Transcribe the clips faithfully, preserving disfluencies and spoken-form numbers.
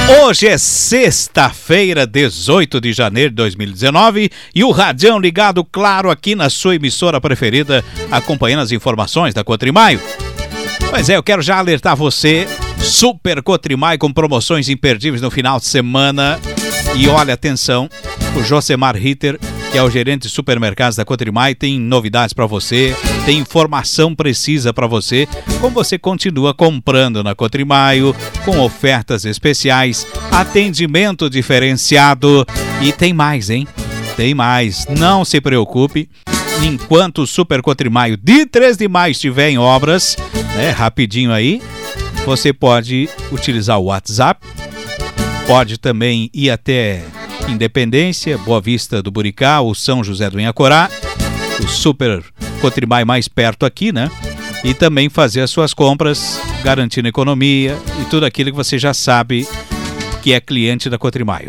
Hoje é sexta-feira, dezoito de janeiro de dois mil e dezenove, e o Radião ligado, claro, aqui na sua emissora preferida, acompanhando as informações da Cotrimaio. Pois é, eu quero já alertar você, Super Cotrimaio com promoções imperdíveis no final de semana. E olha, atenção, o Josemar Ritter, que é o gerente de supermercados da Cotrimaio, tem novidades para você, tem informação precisa para você, como você continua comprando na Cotrimaio, com ofertas especiais, atendimento diferenciado e tem mais, hein? Tem mais, não se preocupe, enquanto o Super Cotrimaio de três de maio estiver em obras, né, rapidinho aí, você pode utilizar o WhatsApp, pode também ir até Independência, Boa Vista do Buricá ou São José do Inhacorá, o Super Cotrimaio mais perto aqui, né? E também fazer as suas compras, garantindo economia e tudo aquilo que você já sabe que é cliente da Cotrimaio.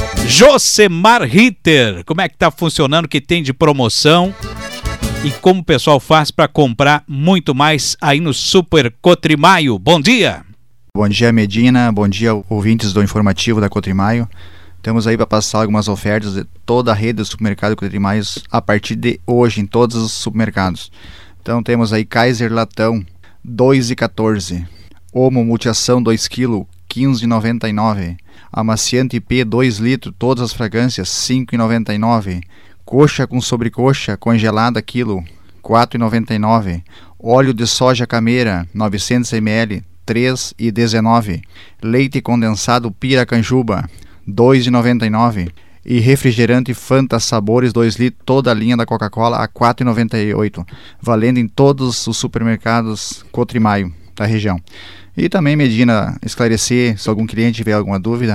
Josemar Ritter, como é que tá funcionando, o que tem de promoção e como o pessoal faz para comprar muito mais aí no Super Cotrimaio? Bom dia! Bom dia, Medina, bom dia, ouvintes do informativo da Cotrimaio. Estamos aí para passar algumas ofertas de toda a rede do supermercado Cotrimaio a partir de hoje em todos os supermercados. Então temos aí Kaiser Latão dois reais e quatorze centavos, Omo Multiação dois quilos quinze reais e noventa e nove centavos, Amaciante P dois litros, todas as fragrâncias cinco reais e noventa e nove centavos, Coxa com sobrecoxa congelada quilo quatro reais e noventa e nove centavos, Óleo de soja Cameira novecentos mililitros três reais e dezenove centavos, Leite condensado Piracanjuba dois reais e noventa e nove centavos e refrigerante Fanta Sabores dois litros, toda a linha da Coca-Cola a quatro reais e noventa e oito centavos, valendo em todos os supermercados Cotrimaio da região. E também, Medina, esclarecer, se algum cliente tiver alguma dúvida,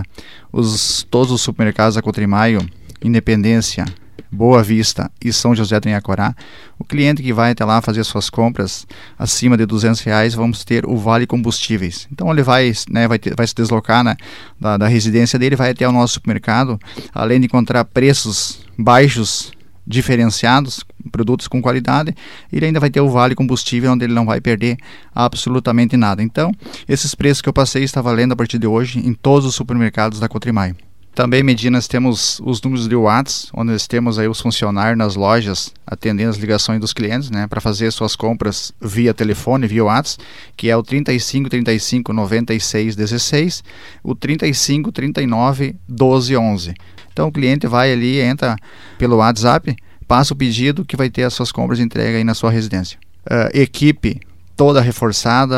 os, todos os supermercados da Cotrimaio, Independência, Boa Vista e São José do Inhacorá, o cliente que vai até lá fazer suas compras acima de duzentos reais, vamos ter o Vale Combustíveis. Então ele vai, né, vai, ter, vai se deslocar na, da, da residência dele, vai até o nosso supermercado, além de encontrar preços baixos, diferenciados, produtos com qualidade, ele ainda vai ter o Vale Combustível, onde ele não vai perder absolutamente nada. Então, esses preços que eu passei está valendo a partir de hoje em todos os supermercados da Cotrimaio. Também, Medina, nós temos os números de WhatsApp, onde nós temos aí os funcionários nas lojas atendendo as ligações dos clientes, né, para fazer suas compras via telefone, via WhatsApp, que é o trinta e cinco, trinta e cinco, noventa e seis, dezesseis, o trinta e cinco, trinta e nove, doze, onze. Então o cliente vai ali, entra pelo WhatsApp, passa o pedido que vai ter as suas compras de entrega aí na sua residência. Uh, equipe toda reforçada,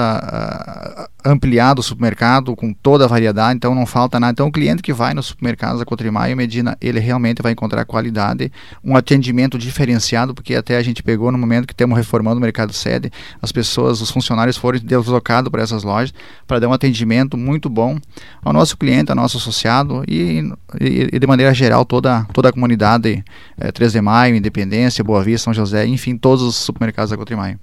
uh, ampliado o supermercado com toda a variedade, então não falta nada. Então o cliente que vai no supermercado da Cotrimaio, Medina, ele realmente vai encontrar qualidade, um atendimento diferenciado, porque até a gente pegou no momento que estamos reformando o mercado sede, as pessoas, os funcionários foram deslocados para essas lojas para dar um atendimento muito bom ao nosso cliente, ao nosso associado e, e, e de maneira geral toda, toda a comunidade, é, três de maio, Independência, Boa Vista, São José, enfim, todos os supermercados da Cotrimaio.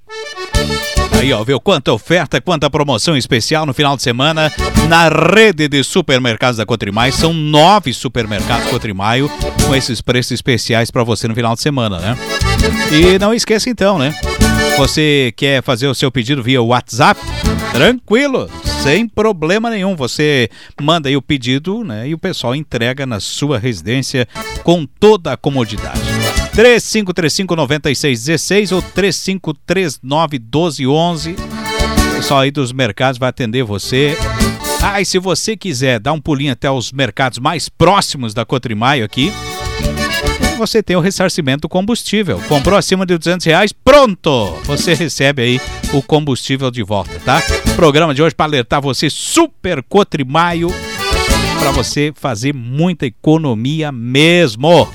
Aí, ó, viu quanta oferta, quanta promoção especial no final de semana na rede de supermercados da Cotrimaio. São nove supermercados Cotrimaio com esses preços especiais para você no final de semana, né? E não esqueça então, né? Você quer fazer o seu pedido via WhatsApp? Tranquilo, sem problema nenhum. Você manda aí o pedido, né? E o pessoal entrega na sua residência com toda a comodidade. três cinco três cinco, nove seis um seis ou três cinco três nove, um dois um um. O pessoal aí dos mercados vai atender você. Ah, e se você quiser dar um pulinho até os mercados mais próximos da Cotrimaio aqui, você tem o ressarcimento do combustível. Comprou acima de duzentos reais, pronto! Você recebe aí o combustível de volta, tá? Programa de hoje para alertar você, Super Cotrimaio, para você fazer muita economia mesmo.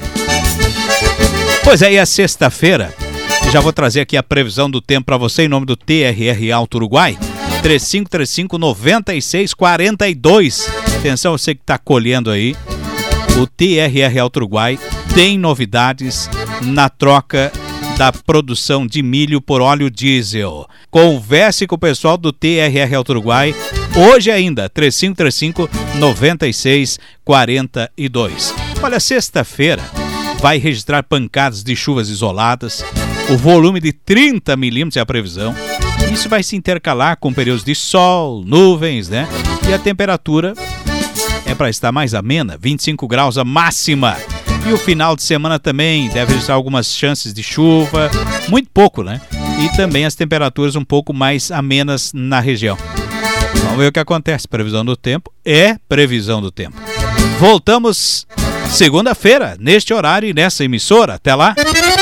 Pois é, e a sexta-feira, já vou trazer aqui a previsão do tempo para você em nome do T R R Alto Uruguai, três cinco três cinco, nove seis quatro dois. Atenção, você que está colhendo aí, o T R R Alto Uruguai tem novidades na troca da produção de milho por óleo diesel. Converse com o pessoal do T R R Alto Uruguai hoje ainda, três cinco três cinco, nove seis quatro dois. Olha, sexta-feira vai registrar pancadas de chuvas isoladas, o volume de trinta milímetros é a previsão. Isso vai se intercalar com períodos de sol, nuvens, né? E a temperatura é para estar mais amena, vinte e cinco graus a máxima. E o final de semana também deve registrar algumas chances de chuva, muito pouco, né? E também as temperaturas um pouco mais amenas na região. Vamos ver o que acontece. Previsão do tempo é previsão do tempo. Voltamos segunda-feira, neste horário e nessa emissora. Até lá!